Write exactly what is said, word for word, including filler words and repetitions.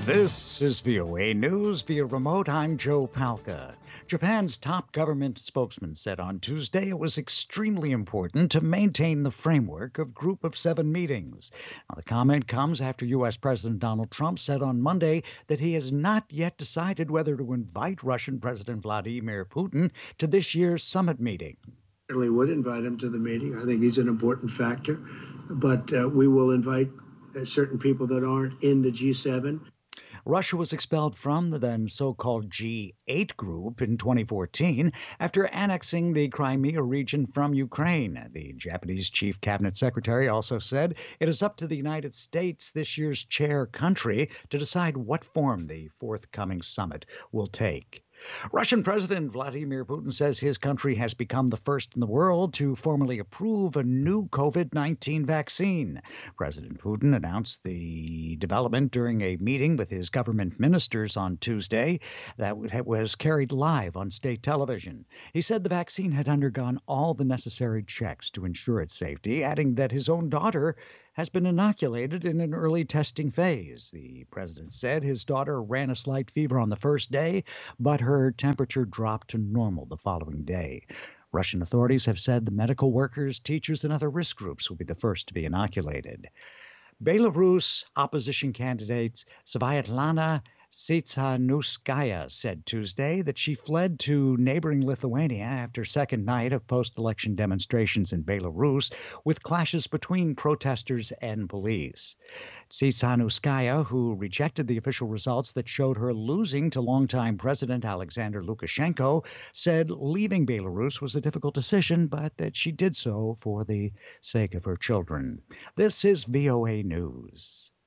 This is V O A News via remote. I'm Joe Palca. Japan's top government spokesman said on Tuesday it was extremely important to maintain the framework of Group of Seven meetings. Now, the comment comes after U S. President Donald Trump said on Monday that he has not yet decided whether to invite Russian President Vladimir Putin to this year's summit meeting. Certainly would invite him to the meeting. I think he's an important factor, but uh, we will invite uh, certain people that aren't in the G seven. Russia was expelled from the then so-called G eight group in twenty fourteen after annexing the Crimea region from Ukraine. The Japanese chief cabinet secretary also said it is up to the United States, this year's chair country, to decide what form the forthcoming summit will take. Russian President Vladimir Putin says his country has become the first in the world to formally approve a new COVID nineteen vaccine. President Putin announced the development during a meeting with his government ministers on Tuesday that was carried live on state television. He said the vaccine had undergone all the necessary checks to ensure its safety, adding that his own daughter has been inoculated in an early testing phase. The president said his daughter ran a slight fever on the first day, but her temperature dropped to normal the following day. Russian authorities have said the medical workers, teachers, and other risk groups will be the first to be inoculated. Belarus opposition candidate Sviatlana Tsikhanouskaya said Tuesday that she fled to neighboring Lithuania after second night of post-election demonstrations in Belarus with clashes between protesters and police. Tsikhanouskaya, who rejected the official results that showed her losing to longtime President Alexander Lukashenko, said leaving Belarus was a difficult decision, but that she did so for the sake of her children. This is V O A News.